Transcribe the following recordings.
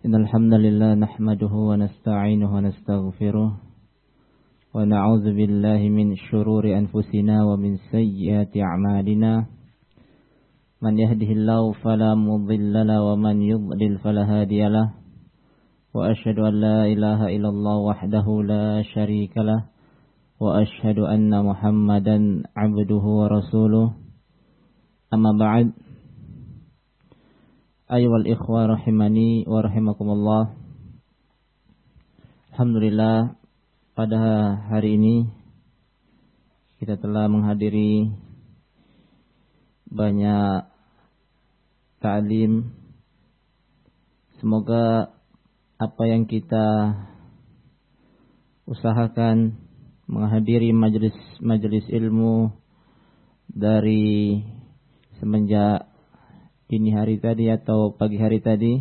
إن الحمد لله نحمده ونستعينه ونستغفره ونعوذ بالله من شرور أنفسنا ومن سيئات أعمالنا من يهده الله فلا مضل له ومن يضلل فلا هادي له وأشهد أن لا إله إلا الله وحده لا شريك له وأشهد أن محمدا عبده ورسوله أما بعد Ayyuhal ikhwah rahimani wa rahimakumullah. Alhamdulillah, pada hari ini kita telah menghadiri banyak ta'lim. Semoga apa yang kita usahakan menghadiri majelis ilmu dari semenjak dini hari tadi atau pagi hari tadi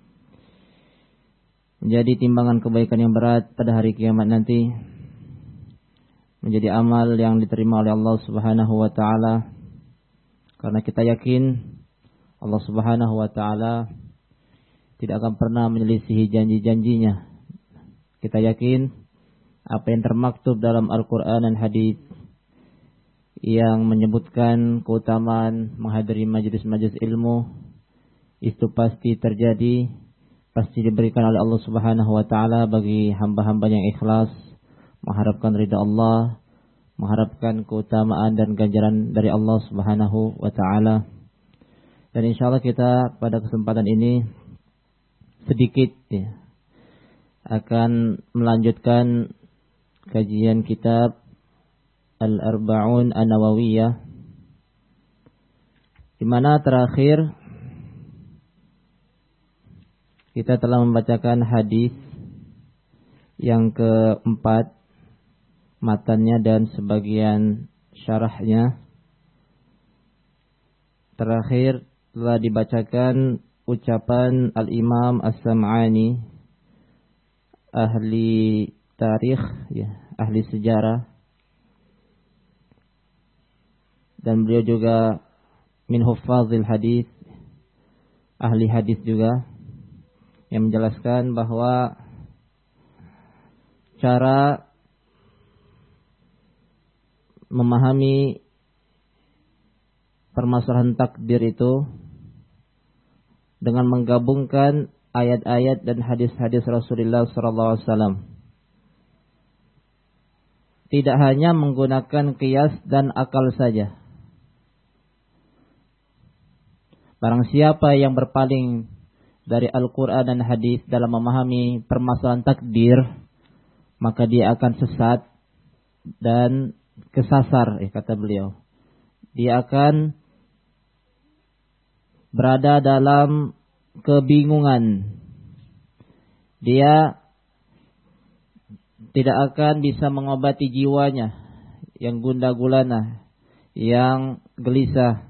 menjadi timbangan kebaikan yang berat pada hari kiamat nanti, menjadi amal yang diterima oleh Allah Subhanahu wa taala, karena kita yakin Allah Subhanahu wa taala tidak akan pernah menyelisihi janji-janjinya. Kita yakin apa yang termaktub dalam Al-Qur'an dan hadis yang menyebutkan keutamaan menghadiri majelis-majelis ilmu itu pasti terjadi, pasti diberikan oleh Allah Subhanahu wa taala bagi hamba-hamba yang ikhlas, mengharapkan ridha Allah, mengharapkan keutamaan dan ganjaran dari Allah Subhanahu wa taala. Dan insyaallah kita pada kesempatan ini sedikit akan melanjutkan kajian kitab Al-Arba'un An-Nawawiyah, di mana terakhir kita telah membacakan hadis yang keempat, matannya dan sebagian syarahnya. Terakhir telah dibacakan ucapan Al-Imam As-Sam'ani, ahli tarikh, ahli sejarah, dan beliau juga min huffazil hadis, ahli hadis juga, yang menjelaskan bahwa cara memahami permasalahan takdir itu dengan menggabungkan ayat-ayat dan hadis-hadis Rasulullah SAW. Tidak hanya menggunakan qiyas dan akal saja. Barang siapa yang berpaling dari Al-Quran dan hadis dalam memahami permasalahan takdir, maka dia akan sesat dan kesasar, kata beliau. Dia akan berada dalam kebingungan. Dia tidak akan bisa mengobati jiwanya yang gundah gulana, yang gelisah.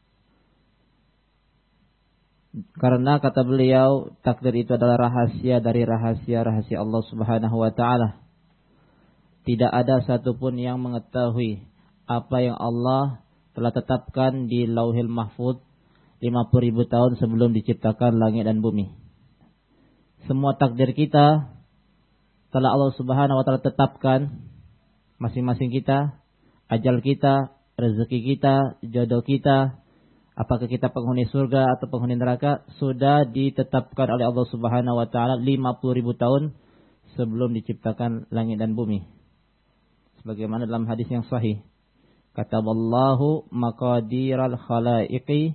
Karena kata beliau, takdir itu adalah rahasia dari rahasia-rahasia Allah Subhanahu wa taala. Tidak ada satupun yang mengetahui apa yang Allah telah tetapkan di Lauhil Mahfuz 50.000 tahun sebelum diciptakan langit dan bumi. Semua takdir kita telah Allah Subhanahu wa taala tetapkan, masing-masing kita, ajal kita, rezeki kita, jodoh kita, apakah kita penghuni surga atau penghuni neraka, sudah ditetapkan oleh Allah Subhanahu wa taala 50.000 tahun sebelum diciptakan langit dan bumi. Sebagaimana dalam hadis yang sahih, kataballahu maqadiral khalaiqi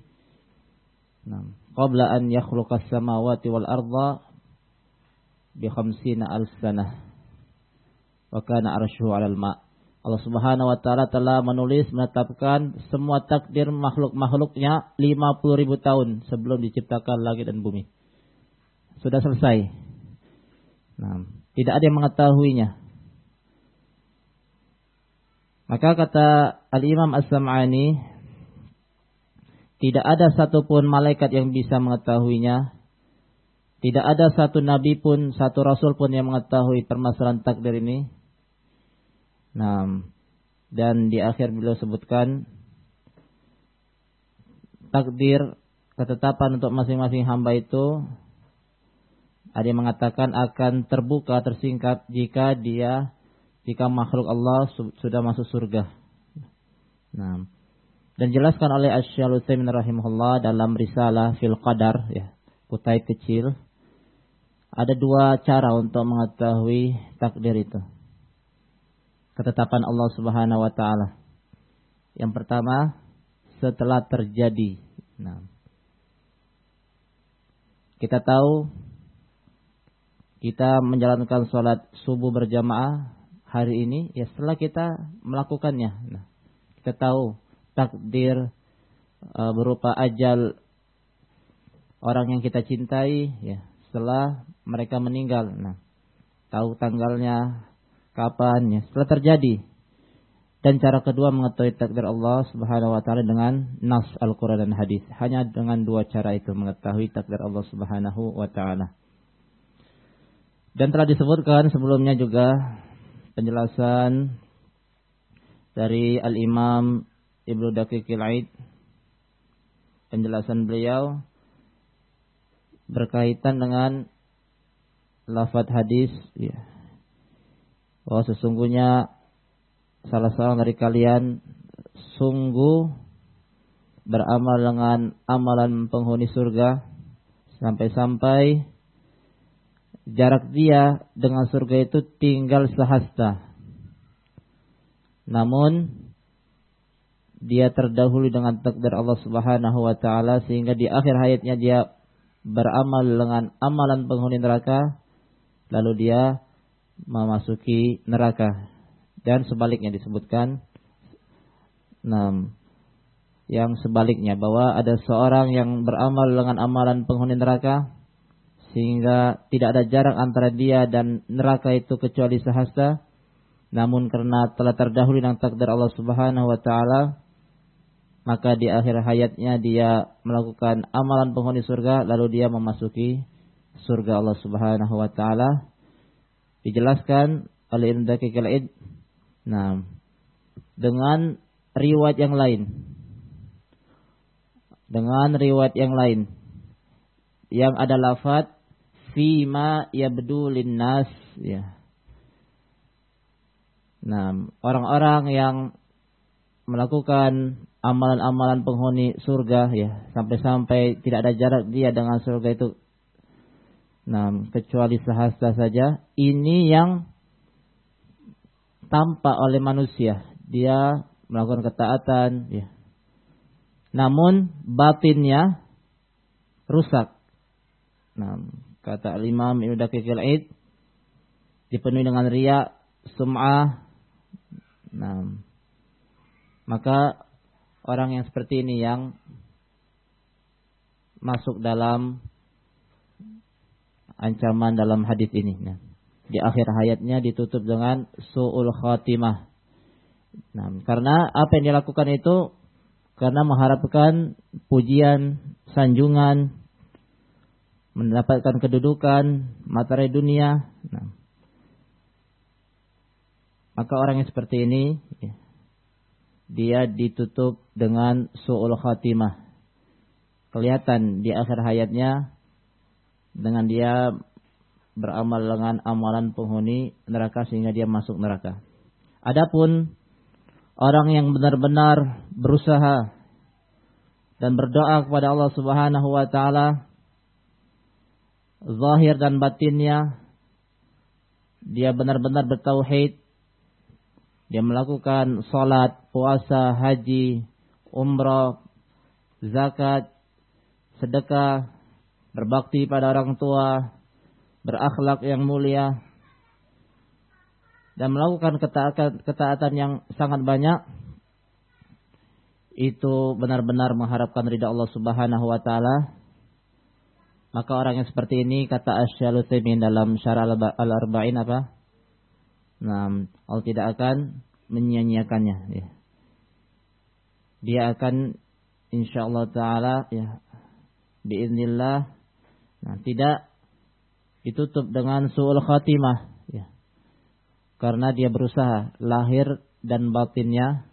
qabla an yakhluqas samawati wal arda bi 50,000 sanah wa kana arshuhu 'alal ma'. Allah Subhanahu wa taala telah menulis, menetapkan semua takdir makhluk-makhluknya 50.000 tahun sebelum diciptakan langit dan bumi. Sudah selesai. Tidak ada yang mengetahuinya. Maka kata Al-Imam As-Sam'ani, tidak ada satupun malaikat yang bisa mengetahuinya. Tidak ada satu nabi pun, satu rasul pun yang mengetahui permasalahan takdir ini. Dan di akhir beliau sebutkan takdir ketetapan untuk masing-masing hamba itu Ada yang mengatakan akan terbuka, tersingkap jika makhluk Allah sudah masuk surga. Nah, dan jelaskan oleh Asy-Syaikh Utsaimin rahimahullah dalam risalah Fil Qadar, ya, kutaib kecil. Ada dua cara untuk mengetahui takdir itu. Ketetapan Allah Subhanahu wa taala. Yang pertama, setelah terjadi. Nah, kita tahu kita menjalankan sholat subuh berjamaah hari ini, ya setelah kita melakukannya. Nah, kita tahu takdir berupa ajal orang yang kita cintai, ya setelah mereka meninggal. Nah, tahu tanggalnya kapan, ya setelah terjadi. Dan cara kedua mengetahui takdir Allah Subhanahu wa taala dengan nas Al-Qur'an dan hadis. Hanya dengan dua cara itu mengetahui takdir Allah Subhanahu wa taala. Dan telah disebutkan sebelumnya juga penjelasan dari Al-Imam Ibnu Daqiqil Aid, penjelasan beliau berkaitan dengan lafaz hadis, ya, bahwa sesungguhnya salah seorang dari kalian sungguh beramal dengan amalan penghuni surga sampai-sampai jarak dia dengan surga itu tinggal sehasta. Namun dia terdahulu dengan takdir Allah Subhanahu wa taala sehingga di akhir hayatnya dia beramal dengan amalan penghuni neraka, lalu dia memasuki neraka. Dan sebaliknya disebutkan, yang sebaliknya bahwa ada seorang yang beramal dengan amalan penghuni neraka sehingga tidak ada jarak antara dia dan neraka itu kecuali sehasta. Namun karena telah terdahulu dengan takdir Allah Subhanahu wa taala, maka di akhir hayatnya dia melakukan amalan penghuni surga, lalu dia memasuki surga Allah Subhanahu wa taala. Dijelaskan oleh Ibnu Daqiqil Aid, dengan riwayat yang lain, yang ada lafaz fima yabdu linnas, ya. Orang-orang yang melakukan amalan-amalan penghuni surga, ya, sampai-sampai tidak ada jarak dia dengan surga itu kecuali sehasta saja. Ini yang tampak oleh manusia, dia melakukan ketaatan, ya. Namun batinnya rusak. Kata Imam Ibnu Daqiqil Aid, dipenuhi dengan riya, sum'ah. Maka orang yang seperti ini yang masuk dalam ancaman dalam hadis ini. Di akhir hayatnya ditutup dengan su'ul khatimah. Karena apa yang dilakukan itu karena mengharapkan pujian, sanjungan, mendapatkan kedudukan, materi dunia. Maka orang yang seperti ini, ya, dia ditutup dengan su'ul khatimah. Kelihatan di akhir hayatnya dengan dia beramal dengan amalan penghuni neraka sehingga dia masuk neraka. Adapun orang yang benar-benar berusaha dan berdoa kepada Allah Subhanahu wa taala, zahir dan batinnya dia benar-benar bertauhid, dia melakukan salat, puasa, haji, umrah, zakat, sedekah, berbakti pada orang tua, berakhlak yang mulia, dan melakukan ketaatan yang sangat banyak, itu benar-benar mengharapkan ridha Allah Subhanahu wa taala. Maka orang yang seperti ini, kata Asy-Syaikh Utsaimin dalam Syarah Al-Arba'in apa? Allah tidak akan menyia-nyiakannya, ya. Dia akan insyaallah taala, ya, biiznillah, tidak ditutup dengan su'ul khatimah, ya. Karena dia berusaha lahir dan batinnya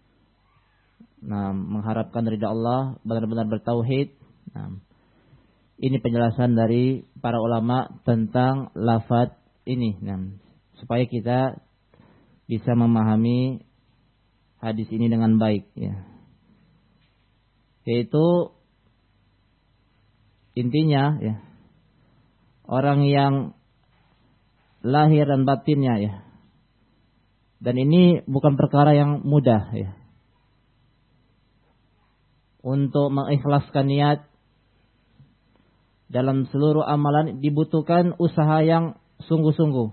mengharapkan ridha Allah, benar-benar bertauhid. Ini penjelasan dari para ulama tentang lafaz ini. Nah, supaya kita bisa memahami hadis ini dengan baik, ya. Yaitu intinya, ya, orang yang lahir dan batinnya, ya. Dan ini bukan perkara yang mudah, ya. Untuk mengikhlaskan niat dalam seluruh amalan dibutuhkan usaha yang sungguh-sungguh.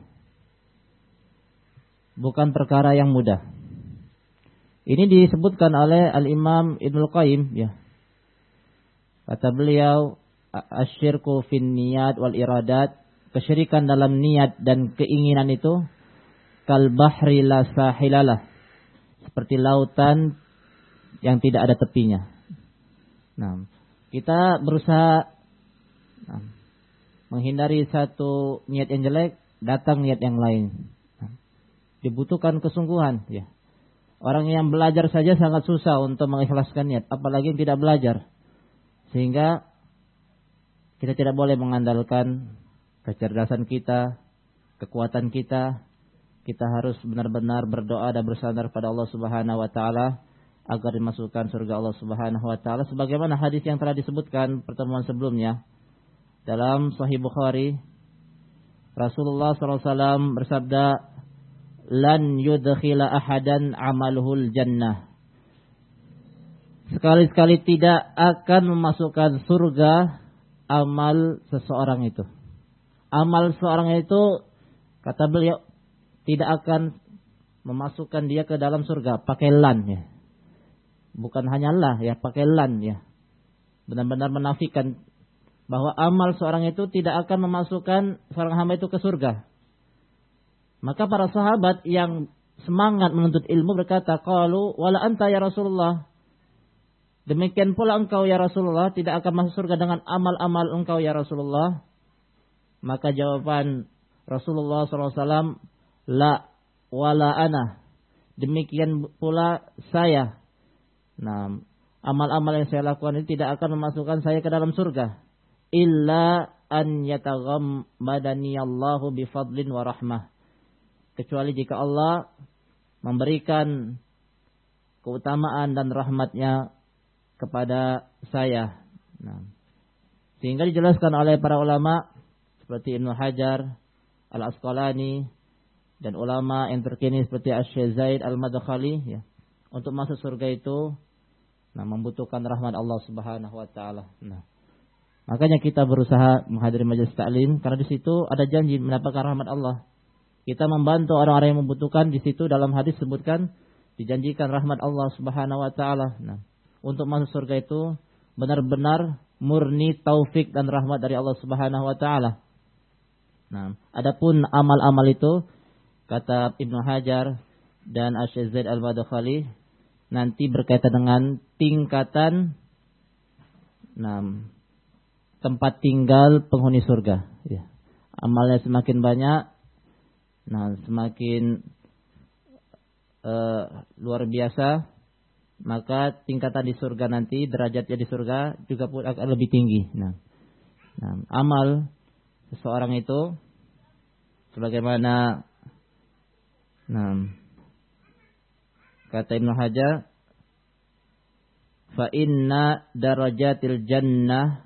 Bukan perkara yang mudah. Ini disebutkan oleh Al-Imam Ibnul Qayyim, ya. Kata beliau, asyirku fin niyat wal iradat, kesyirikan dalam niat dan keinginan itu kal bahri la sahilalah, seperti lautan yang tidak ada tepinya. Nah, kita berusaha menghindari satu niat yang jelek, datang niat yang lain. Dibutuhkan kesungguhan, ya. Orang yang belajar saja sangat susah untuk mengikhlaskan niat, apalagi yang tidak belajar. Sehingga kita tidak boleh mengandalkan kecerdasan kita, kekuatan kita. Kita harus benar-benar berdoa dan bersandar pada Allah Subhanahu wa taala agar dimasukkan surga Allah Subhanahu wa taala, sebagaimana hadis yang telah disebutkan pertemuan sebelumnya. Dalam Sahih Bukhari, Rasulullah SAW bersabda, "Lan yudkhila ahadan amaluhul jannah." Sekali-sekali tidak akan memasukkan surga amal seseorang itu. Amal seseorang itu, kata beliau, tidak akan memasukkan dia ke dalam surga. Pakai lan, ya. Bukan hanya lah, ya, pakai lan, ya. Benar-benar menafikan bahwa amal seorang itu tidak akan memasukkan seorang hamba itu ke surga. Maka para sahabat yang semangat menuntut ilmu berkata, qalu wala anta ya Rasulullah. Demikian pula engkau ya Rasulullah, tidak akan masuk surga dengan amal-amal engkau ya Rasulullah. Maka jawaban Rasulullah SAW, la wala ana. Demikian pula saya. Nah, amal-amal yang saya lakukan ini tidak akan memasukkan saya ke dalam surga. Illa an yataghammadani Allahu bifadlin wa rahmah. Kecuali jika Allah memberikan keutamaan dan rahmatnya kepada saya. Nah, sehingga dijelaskan oleh para ulama seperti Ibnu Hajar Al-Asqalani dan ulama yang terkini seperti Asy-Syaikh Zaid Al-Madkhali, ya, untuk masuk surga itu membutuhkan rahmat Allah Subhanahu wa taala. Nah, makanya kita berusaha menghadiri majelis taklim karena di situ ada janji mendapatkan rahmat Allah. Kita membantu orang-orang yang membutuhkan, di situ dalam hadis sebutkan dijanjikan rahmat Allah Subhanahu wa taala. Nah, untuk masuk surga itu benar-benar murni taufik dan rahmat dari Allah Subhanahu wa taala. Nah, adapun amal-amal itu kata Ibnu Hajar dan Asy-Syaikh Zaid Al-Madkhali nanti berkaitan dengan tingkatan tempat tinggal penghuni surga, ya. Amalnya semakin banyak, semakin luar biasa, maka tingkatan di surga nanti, derajatnya di surga juga pun akan lebih tinggi. Amal seseorang itu sebagaimana kata Ibnu Hajar, fa inna darajatil jannah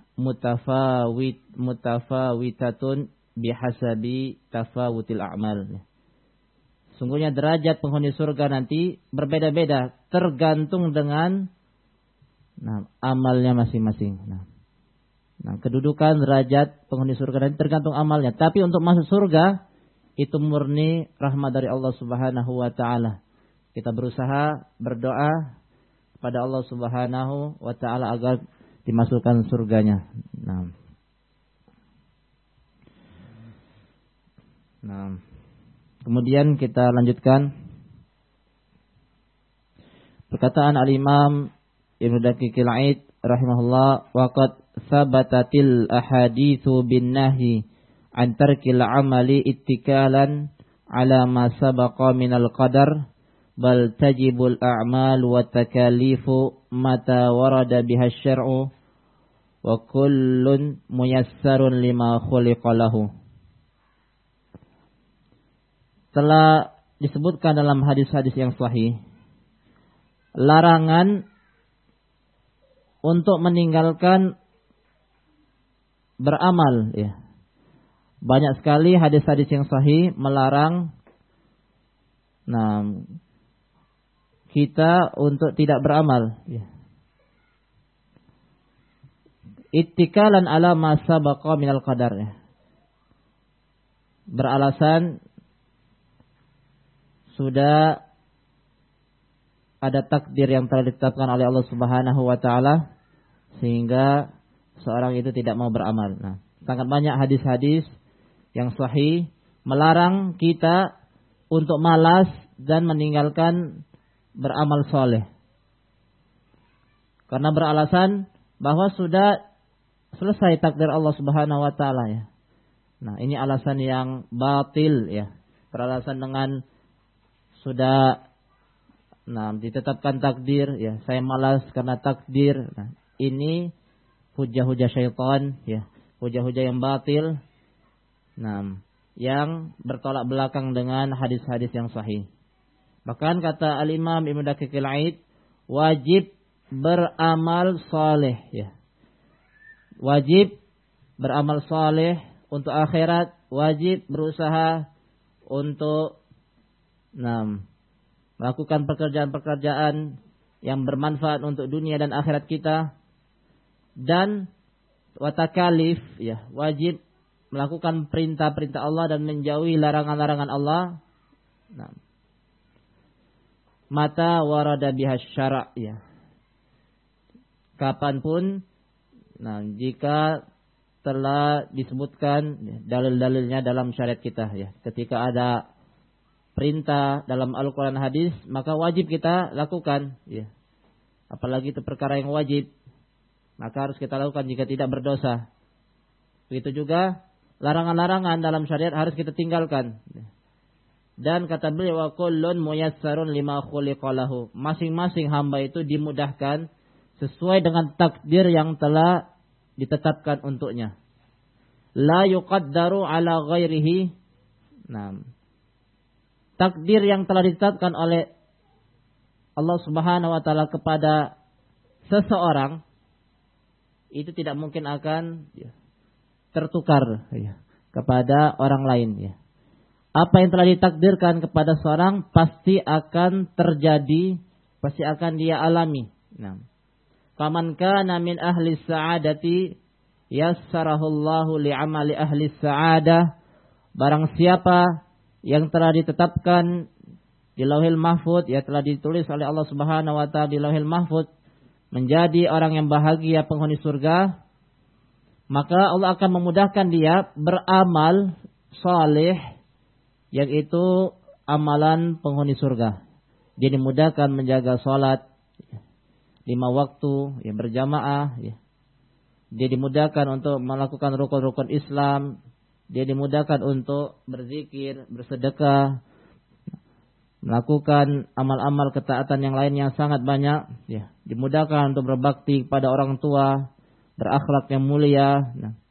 mutafawitatun bihasabi tafawutil a'mal. Sungguhnya derajat penghuni surga nanti berbeda-beda tergantung dengan amalnya masing-masing. Kedudukan derajat penghuni surga nanti tergantung amalnya. Tapi untuk masuk surga itu murni rahmat dari Allah Subhanahu wa taala. Kita berusaha berdoa kepada Allah Subhanahu wa taala agar dimasukkan surganya. Kemudian kita lanjutkan perkataan Al-Imam Ibnu Daqiqil Aid rahimahullah, waqad sabatatil ahaditsu bin nahyi an tarkil amali ittikalan ala ma sabaqa minal qadar bal tajibul a'mal wa takalifu mata warada biha syar'u wa kullun muyassarun lima khuliqa lahu. Telah disebutkan dalam hadis-hadis yang sahih larangan untuk meninggalkan beramal, ya. Banyak sekali hadis-hadis yang sahih melarang kita untuk tidak beramal, ya. Ittikalan ala ma sabaqa minal qadar, ya. Beralasan sudah ada takdir yang telah ditetapkan oleh Allah Subhanahu wa taala sehingga seorang itu tidak mau beramal. Nah, sangat banyak hadis-hadis yang sahih melarang kita untuk malas dan meninggalkan beramal soleh. Karena beralasan bahwa sudah selesai takdir Allah Subhanahu wa taala, ya. Nah, ini alasan yang batil, ya. Beralasan dengan sudah ditetapkan takdir, ya, saya malas karena takdir. Nah, ini hujah-hujah syaitan, ya, hujah-hujah yang batil. Yang bertolak belakang dengan hadis-hadis yang sahih. Bahkan kata Al-Imam Ibnu Daqiqil Aid, wajib beramal saleh, ya. Wajib beramal saleh untuk akhirat, wajib berusaha untuk melakukan pekerjaan-pekerjaan yang bermanfaat untuk dunia dan akhirat kita, dan watakalif, ya, wajib melakukan perintah-perintah Allah dan menjauhi larangan-larangan Allah. Mata warada bihas syara', ya. Kapanpun, jika telah disebutkan dalil-dalilnya dalam syariat kita, ya. Ketika ada perintah dalam Al-Quran hadis, maka wajib kita lakukan, ya. Apalagi itu perkara yang wajib, maka harus kita lakukan jika tidak berdosa. Begitu juga larangan-larangan dalam syariat harus kita tinggalkan. Dan kata beliau, wa kullun muyassarun lima khuliqa lahu. Masing-masing hamba itu dimudahkan sesuai dengan takdir yang telah ditetapkan untuknya. La yuqaddaru ala ghairihi. Takdir yang telah ditetapkan oleh Allah Subhanahu wa taala kepada seseorang itu tidak mungkin akan, ya, tertukar, ya, kepada orang lain, ya. Apa yang telah ditakdirkan kepada seorang pasti akan terjadi, pasti akan dia alami. Faman kana min ahli sa'adati yassarahullahu li'amali ahli sa'adah. Barang siapa yang telah ditetapkan di Lauhil Mahfuz, ya, telah ditulis oleh Allah Subhanahu wa taala di Lauhil Mahfuz menjadi orang yang bahagia, penghuni surga, maka Allah akan memudahkan dia beramal saleh, yang itu amalan penghuni surga. Dia dimudahkan menjaga salat 5 waktu, ya, berjamaah, ya. Dia dimudahkan untuk melakukan rukun-rukun Islam. Dia dimudahkan untuk berzikir, bersedekah, melakukan amal-amal ketaatan yang lain yang sangat banyak, ya. Dimudahkan untuk berbakti kepada orang tua, berakhlak yang mulia.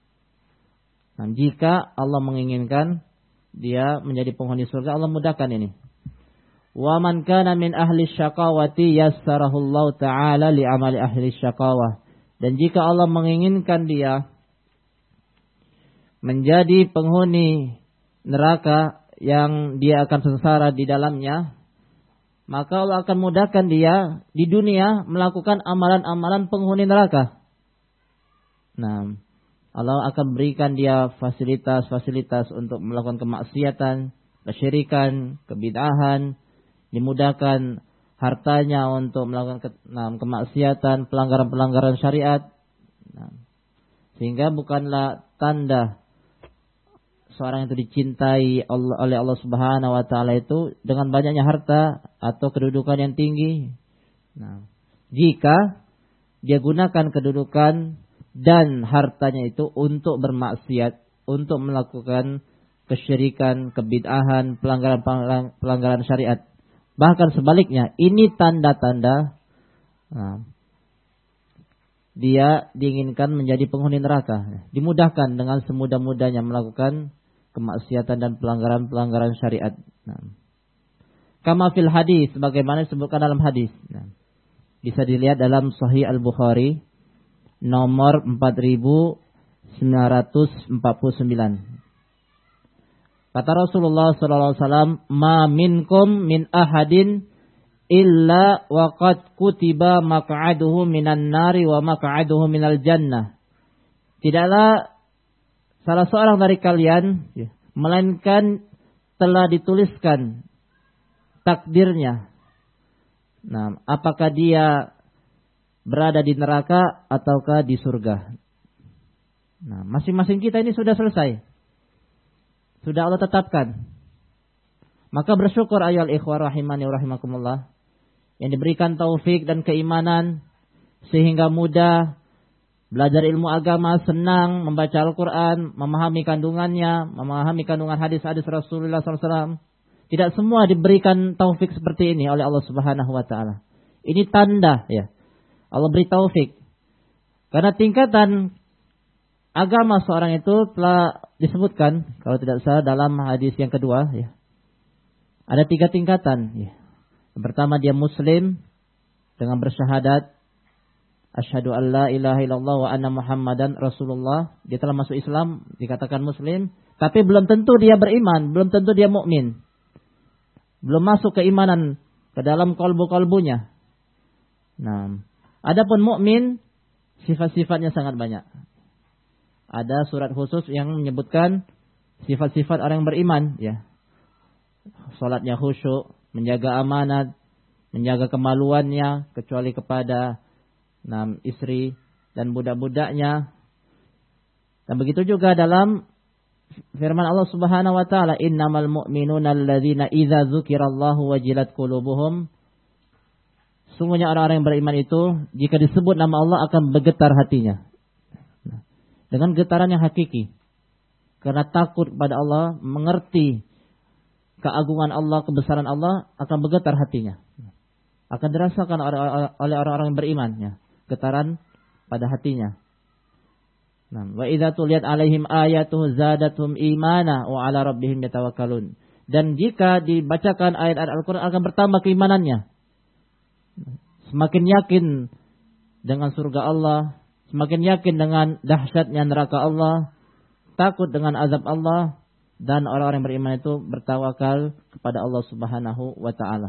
Jika Allah menginginkan dia menjadi penghuni surga, Allah mudahkan ini. Wa man kana min ahli syaqawati yassarahullahu ta'ala li amali ahli syaqawah. Dan jika Allah menginginkan dia menjadi penghuni neraka yang dia akan sengsara di dalamnya, maka Allah akan mudahkan dia di dunia melakukan amalan-amalan penghuni neraka. Allah akan berikan dia fasilitas-fasilitas untuk melakukan kemaksiatan, kesyirikan, kebid'ahan, dimudahkan hartanya untuk melakukan kemaksiatan, pelanggaran-pelanggaran syariat. Sehingga bukanlah tanda seorang itu dicintai oleh Allah Subhanahu wa taala itu dengan banyaknya harta atau kedudukan yang tinggi. Jika dia gunakan kedudukan dan hartanya itu untuk bermaksiat, untuk melakukan kesyirikan, kebid'ahan, pelanggaran syariat. Bahkan sebaliknya, ini tanda-tanda dia diinginkan menjadi penghuni neraka. Dimudahkan dengan semudah-mudahnya melakukan kemaksiatan dan pelanggaran-pelanggaran syariat. Kama fil hadis, sebagaimana disebutkan dalam hadis. Bisa dilihat dalam Sahih Al-Bukhari nomor 4949. Kata Rasulullah sallallahu alaihi wasallam, "Ma minkum min ahadin illa waqad kutiba maq'aduhu minan nari wa maq'aduhu minal jannah." Tidaklah salah seorang dari kalian melainkan telah dituliskan takdirnya. Nah, apakah dia berada di neraka ataukah di surga? Nah, masing-masing kita ini sudah selesai. Sudah Allah tetapkan. Maka bersyukur ayyuhal ikhwah rahimani wa rahimakumullah, yang diberikan taufik dan keimanan sehingga mudah belajar ilmu agama, senang membaca Al-Quran, memahami kandungannya, memahami kandungan hadis-hadis Rasulullah SAW. Tidak semua diberikan taufik seperti ini oleh Allah Subhanahu wa taala. Ini tanda ya. Allah beri taufik. Karena tingkatan agama seorang itu telah disebutkan, kalau tidak salah dalam hadis yang kedua ya. Ada 3 tingkatan ya. Yang pertama dia muslim dengan bersyahadat asyhadu an la ilaha illallah wa anna muhammadan rasulullah. Dia telah masuk Islam, dikatakan muslim, tapi belum tentu dia beriman, belum tentu dia mukmin. Belum masuk keimanan ke dalam kalbu-kalbunya. Nah, adapun mukmin sifat-sifatnya sangat banyak. Ada surat khusus yang menyebutkan sifat-sifat orang yang beriman ya. Salatnya khusyuk, menjaga amanat, menjaga kemaluannya kecuali kepada istri dan budak-budaknya. Dan begitu juga dalam firman Allah Subhanahu wa taala, innamal mu'minuna alladzina idza dzukirallahu wajilat qulubuhum. Sungguhnya orang-orang yang beriman itu jika disebut nama Allah akan bergetar hatinya. Dengan getaran yang hakiki. Karena takut pada Allah, mengerti keagungan Allah, kebesaran Allah, akan bergetar hatinya. Akan dirasakan oleh orang-orang yang beriman ya, getaran pada hatinya. Wa idza tuliyat alaihim ayatuhu zadatuhum imana wa ala rabbihim yatawakkalun. Dan jika dibacakan ayat-ayat Al-Qur'an akan bertambah keimanannya. Semakin yakin dengan surga Allah, semakin yakin dengan dahsyatnya neraka Allah, takut dengan azab Allah, dan orang-orang yang beriman itu bertawakal kepada Allah Subhanahu wa taala.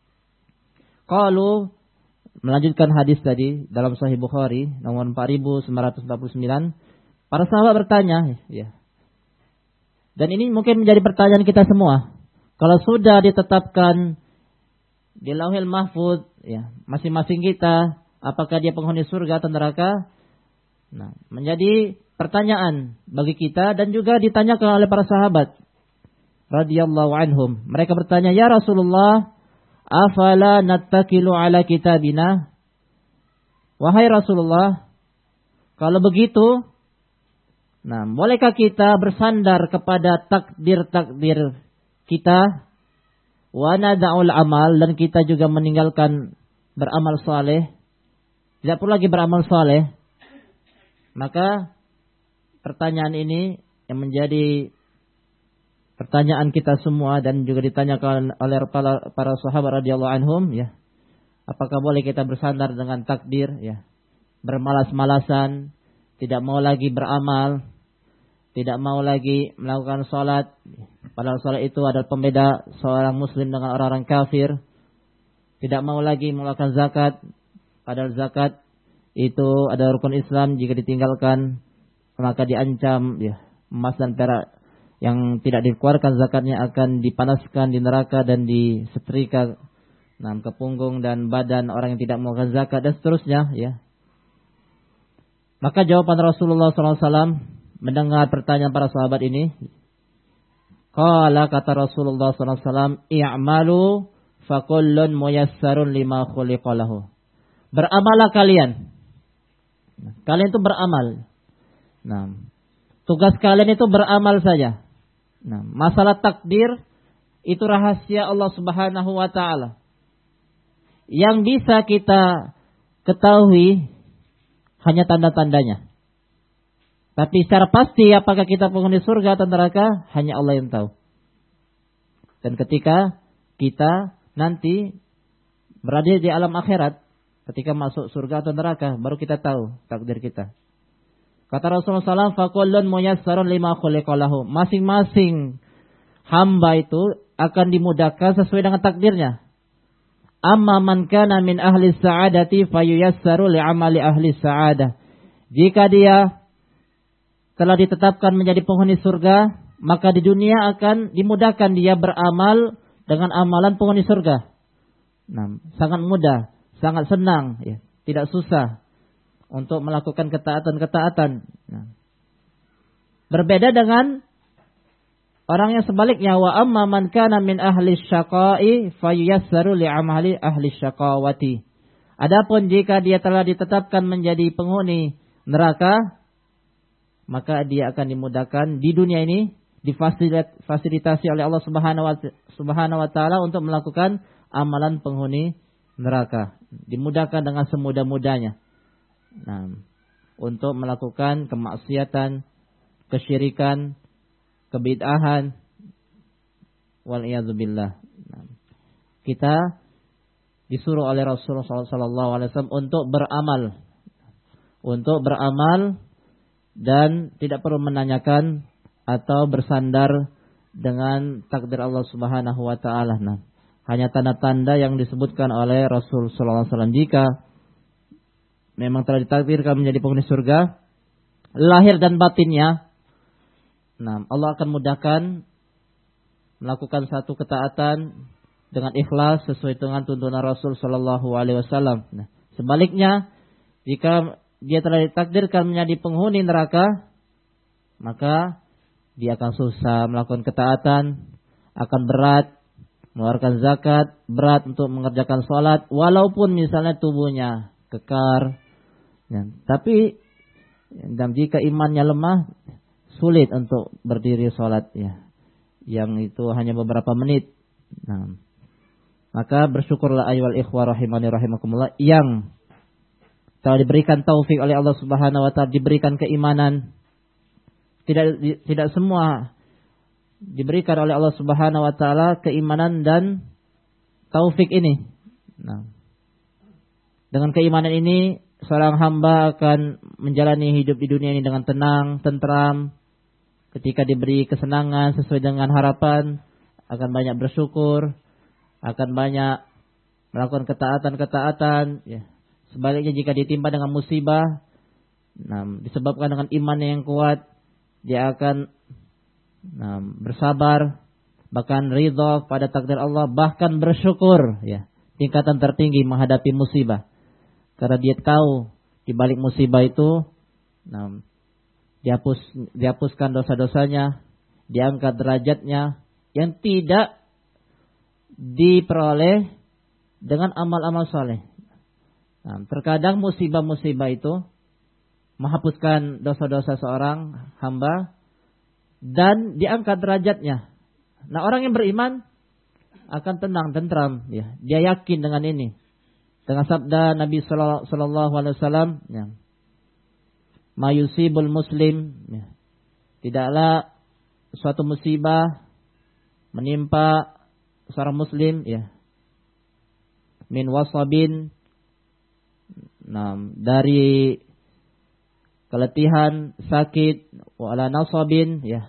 Qalu, melanjutkan hadis tadi dalam Sahih Bukhari nomor 4949, para sahabat bertanya ya. Dan ini mungkin menjadi pertanyaan kita semua. Kalau sudah ditetapkan di Lauhil Mahfuz ya, masing-masing kita apakah dia penghuni surga atau neraka? Nah, menjadi pertanyaan bagi kita dan juga ditanyakan oleh para sahabat radhiyallahu anhum. Mereka bertanya, "Ya Rasulullah, afala nattakilu ala kitabina?" Wahai Rasulullah, kalau begitu, bolehkah kita bersandar kepada takdir-takdir kita? Wa nada'ul amal, dan kita juga meninggalkan beramal saleh. Tidak perlu lagi beramal saleh. Maka pertanyaan ini yang menjadi pertanyaan kita semua dan juga ditanyakan oleh para sahabat radhiyallahu anhum ya. Apakah boleh kita bersandar dengan takdir ya? Bermalas-malasan, tidak mau lagi beramal, tidak mau lagi melakukan salat. Padahal salat itu adalah pembeda seorang muslim dengan orang-orang kafir. Tidak mau lagi melakukan zakat, padahal zakat itu ada rukun Islam, jika ditinggalkan maka diancam ya, emas dan perak yang tidak dikeluarkan zakatnya akan dipanaskan di neraka dan disetrika ke punggung dan badan orang yang tidak melakukan zakat dan seterusnya ya. Maka jawaban Rasulullah SAW mendengar pertanyaan para sahabat ini. Qala, kata Rasulullah SAW, i'malu fakullun muyassarun lima khuliqalahu. Beramalah kalian. Kalian itu beramal. Tugas kalian itu beramal saja. Masalah takdir itu rahasia Allah Subhanahu wa taala. Yang bisa kita ketahui hanya tanda-tandanya. Tapi secara pasti apakah kita penghuni surga atau neraka, hanya Allah yang tahu. Dan ketika kita nanti berada di alam akhirat, ketika masuk surga atau neraka, baru kita tahu takdir kita. Kata Rasulullah SAW, fakullun muyassarun lima khuliqalahu. Masing-masing hamba itu akan dimudahkan sesuai dengan takdirnya. Amma man kana min ahli sa'adati fayuyassaru li'amali ahli sa'adah. Jika dia telah ditetapkan menjadi penghuni surga, maka di dunia akan dimudahkan dia beramal dengan amalan penghuni surga. Nah, sangat mudah, sangat senang, ya, tidak susah untuk melakukan ketaatan-ketaatan. Nah, berbeda dengan orang yang sebaliknya, wa amma man kana min ahli syaqai fayuyassaru li'amali ahli syaqawati. Adapun jika dia telah ditetapkan menjadi penghuni neraka, maka dia akan dimudahkan di dunia ini, difasilitasi oleh Allah Subhanahu wa taala untuk melakukan amalan penghuni neraka. Dimudahkan dengan semudah-mudahnya. Nah, untuk melakukan kemaksiatan, kesyirikan, kebid'ahan, wal iyadzubillah. Nah, kita disuruh oleh Rasulullah SAW untuk beramal dan tidak perlu menanyakan atau bersandar dengan takdir Allah Subhanahu wa taala. Nah, hanya tanda-tanda yang disebutkan oleh Rasul sallallahu alaihi wasallam. Jika memang telah ditakdirkan menjadi penghuni surga, lahir dan batinnya, nah, Allah akan mudahkan melakukan satu ketaatan dengan ikhlas sesuai dengan tuntunan Rasul sallallahu alaihi wasallam. Nah, sebaliknya, jika dia telah ditakdirkan menjadi penghuni neraka, maka dia akan susah melakukan ketaatan, akan berat mengeluarkan zakat, berat untuk mengerjakan sholat, walaupun misalnya tubuhnya kekar. Ya, tapi dan jika imannya lemah, sulit untuk berdiri sholat, ya, yang itu hanya beberapa menit. Nah, maka bersyukurlah ayyuhal ikhwah rahimani rahimakumullah yang telah diberikan taufik oleh Allah Subhanahu wa taala, diberikan keimanan. Tidak semua diberikan oleh Allah Subhanahu wa taala keimanan dan taufik ini. Nah, dengan keimanan ini seorang hamba akan menjalani hidup di dunia ini dengan tenang, tentram. Ketika diberi kesenangan sesuai dengan harapan, akan banyak bersyukur, akan banyak melakukan ketaatan-ketaatan, ya. Sebaliknya jika ditimpa dengan musibah, nah, disebabkan dengan iman yang kuat, dia akan bersabar, bahkan ridha pada takdir Allah, bahkan bersyukur, ya, tingkatan tertinggi menghadapi musibah. Karena dia tahu di balik musibah itu, dihapuskan dosa-dosanya, diangkat derajatnya yang tidak diperoleh dengan amal-amal saleh. Nah, terkadang musibah-musibah itu menghapuskan dosa-dosa seorang hamba dan diangkat derajatnya. Nah, orang yang beriman akan tenang, tentram, ya. Dia yakin dengan ini. Dengan sabda Nabi sallallahu alaihi wasallam, ya. Ma yusibul muslim, ya. Tidaklah suatu musibah menimpa seorang muslim, ya, min wasabin, dari keletihan, sakit, wala nasabin, ya,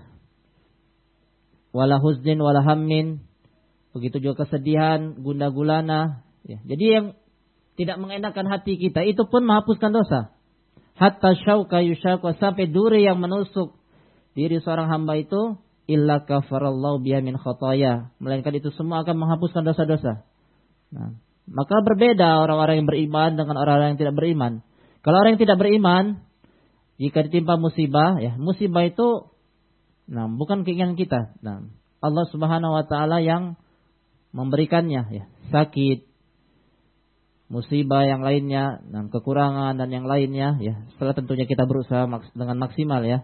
wala huznin, wala hammin, begitu juga kesedihan, gundah gulana, ya. Jadi yang tidak mengenakan hati kita itu pun menghapuskan dosa. Hatta syauka yusyaqqa, sampai duri yang menusuk diri seorang hamba itu, illa kafarallahu biha min khataya, melainkan itu semua akan menghapuskan dosa-dosa. Nah, maka berbeda orang-orang yang beriman dengan orang-orang yang tidak beriman. Kalau orang yang tidak beriman, jika ditimpa musibah, ya, musibah itu bukan keinginan kita. Nah, Allah Subhanahu wa taala yang memberikannya, ya, sakit, musibah yang lainnya, kekurangan dan yang lainnya, ya. Setelah tentunya kita berusaha dengan maksimal, ya,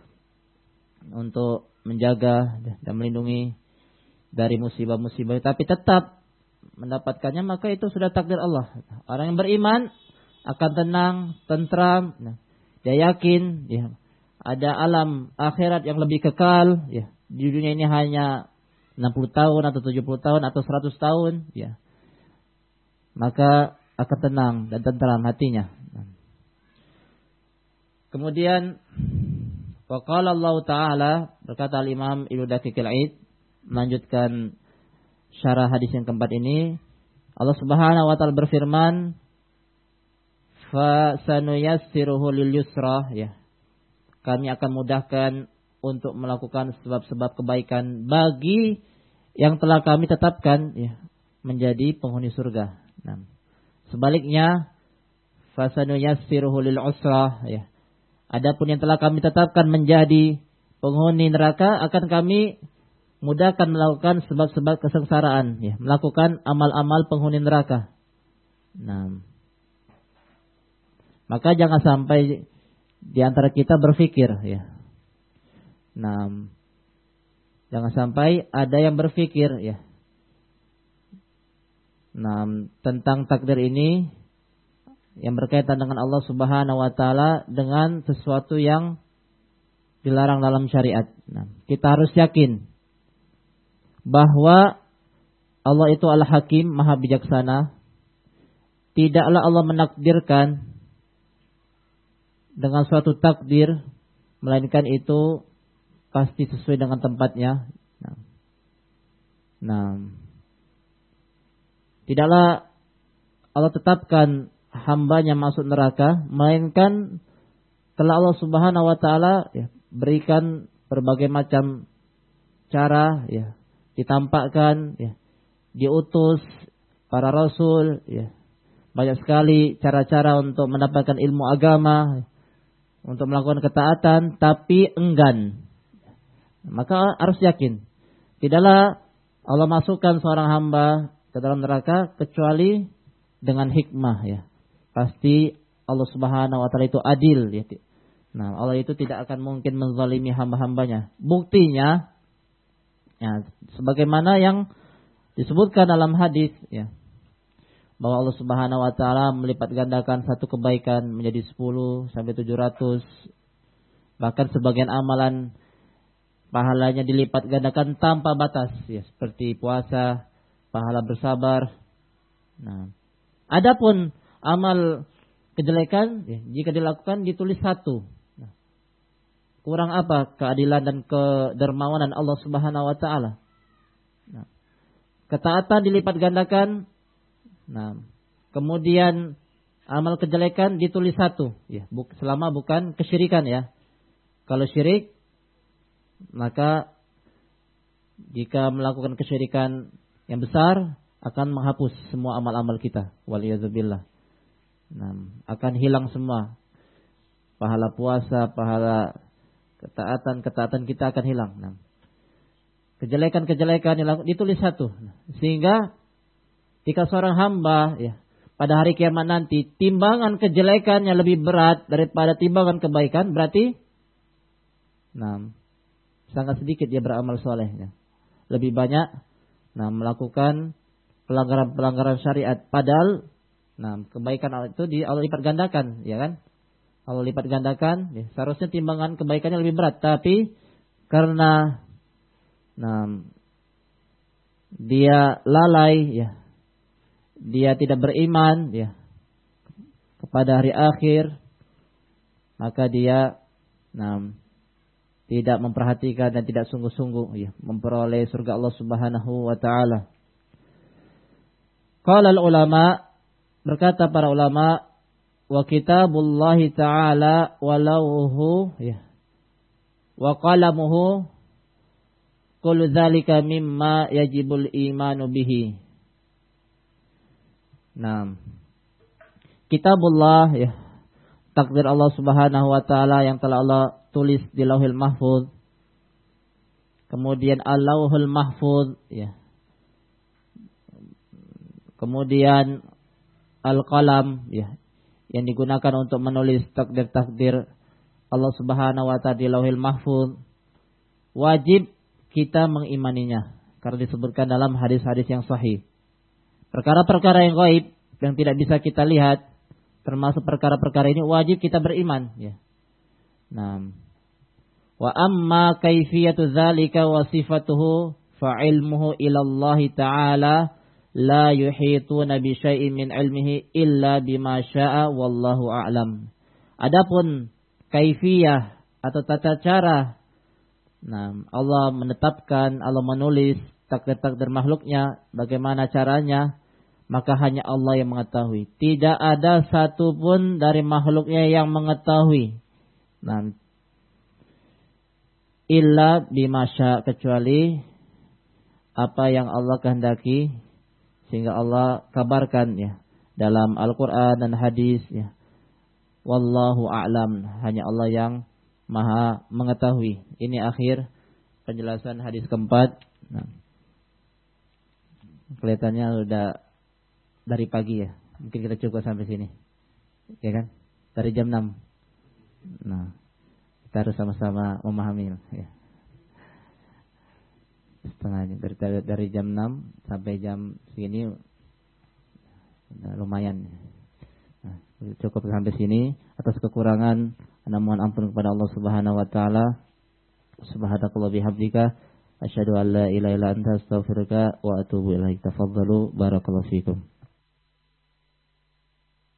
untuk menjaga dan melindungi dari musibah-musibah, tapi tetap mendapatkannya, maka itu sudah takdir Allah. Orang yang beriman akan tenang, tentram. Nah, dia yakin ya, ada alam akhirat yang lebih kekal ya. Di dunia ini hanya 60 tahun atau 70 tahun atau 100 tahun ya. Maka akan tenang dan tentram hatinya. Kemudian waqala Allah Ta'ala, berkata Imam Ibnu Daqiqil Aid melanjutkan syarah hadis yang keempat ini, Allah Subhanahu wa taala berfirman, fa sanuyassiruhu lil yusra ya. Kami akan mudahkan untuk melakukan sebab-sebab kebaikan bagi yang telah kami tetapkan ya, menjadi penghuni surga. Nah, sebaliknya fa sanuyassiruhu lil usra ya. Adapun yang telah kami tetapkan menjadi penghuni neraka akan kami mudahkan melakukan sebab-sebab kesengsaraan ya, melakukan amal-amal penghuni neraka. Nah, maka jangan sampai di antara kita berpikir ya. Nah, jangan sampai ada yang berpikir ya. Nah, tentang takdir ini yang berkaitan dengan Allah Subhanahu wa taala dengan sesuatu yang dilarang dalam syariat. Nah, kita harus yakin bahwa Allah itu Al-Hakim, Maha Bijaksana. Tidaklah Allah menakdirkan dengan suatu takdir, melainkan itu pasti sesuai dengan tempatnya. Nah, tidaklah Allah tetapkan hambanya masuk neraka, melainkan telah Allah Subhanahu wa taala ya, berikan berbagai macam cara ya, ditampakkan ya, diutus para rasul ya, banyak sekali cara-cara untuk mendapatkan ilmu agama ya, untuk melakukan ketaatan, tapi enggan. Maka harus yakin tidaklah Allah masukkan seorang hamba ke dalam neraka kecuali dengan hikmah ya. Pasti Allah Subhanahu wa taala itu adil ya. Nah, Allah itu tidak akan mungkin menzalimi hamba-hambanya. Buktinya ya, sebagaimana yang disebutkan dalam hadis ya, bahwa Allah Subhanahu wa taala melipat gandakan satu kebaikan menjadi 10 sampai 700. Bahkan sebagian amalan pahalanya dilipat gandakan tanpa batas ya, seperti puasa, pahala bersabar. Nah, adapun amal kejelekan ya, jika dilakukan ditulis 1. Nah, kurang apa keadilan dan kedermawanan Allah Subhanahu wa taala? Nah, ketaatan dilipat gandakan. Nah, kemudian amal kejelekan ditulis 1 ya, selama bukan kesyirikan ya. Kalau syirik, maka jika melakukan kesyirikan yang besar akan menghapus semua amal-amal kita, waliyadzubillah. Nah, akan hilang semua pahala puasa, pahala ketaatan kita akan hilang. Nah, kejelekan ditulis 1. Sehingga jika seorang hamba ya, pada hari kiamat nanti timbangan kejelekannya lebih berat daripada timbangan kebaikan, berarti sangat sedikit dia beramal soleh. Lebih banyak melakukan pelanggaran syariat. Padahal kebaikan itu Allah lipat gandakan, ya kan? Allah lipat gandakan, ya, seharusnya timbangan kebaikannya lebih berat. Tapi karena dia lalai, ya, dia tidak beriman, ya, kepada hari akhir, maka dia tidak memperhatikan dan tidak sungguh-sungguh ya, memperoleh surga Allah Subhanahu wa taala. Qala al-ulama, berkata para ulama, wa kitabullahi ta'ala walauhu ya, wa qalamuhu kullu dzalika mimma yajibul imanu bihi. Kitabullah ya, takdir Allah Subhanahu wa taala yang telah Allah tulis di Lauhul Mahfuz. Kemudian Al-Lauhul Mahfuz ya. Kemudian Al-Qalam ya, yang digunakan untuk menulis takdir-takdir Allah Subhanahu wa taala di Lauhul Mahfuz. Wajib kita mengimaninya karena disebutkan dalam hadis-hadis yang sahih. Perkara-perkara yang gaib yang tidak bisa kita lihat termasuk perkara-perkara ini wajib kita beriman, ya. Nah, wa amma kaifiyatu dzalika wa sifatuhu fa ilmuhu ila Allah taala la yuhituna bi syai'in min ilmihi illa bima syaa wallahu a'lam. Adapun kaifiyah atau tata cara, nah, Allah menetapkan, Allah menulis takdir-takdir makhluknya, bagaimana caranya, maka hanya Allah yang mengetahui. Tidak ada satupun dari makhluknya yang mengetahui. Nah, illa bima syaa, kecuali apa yang Allah kehendaki, sehingga Allah kabarkan, ya, dalam Al-Quran dan hadis, ya. Wallahu a'lam, hanya Allah yang maha mengetahui. Ini akhir penjelasan hadis keempat. Nah, kelihatannya sudah dari pagi, ya. Mungkin kita cukup sampai sini, ya kan? Dari jam 6. Nah, kita harus sama-sama memahami, ya. Setengahnya dari jam 6 sampai jam segini, nah, lumayan. Nah, cukup sampai sini. Atas kekurangan, mohon ampun kepada Allah Subhanahu wa taala. Subhanakallah bihamdika asyhadu an la ilaha illa anta astaghfiruka wa atubu ilaik. Tafadhalu, barakallahu fikum.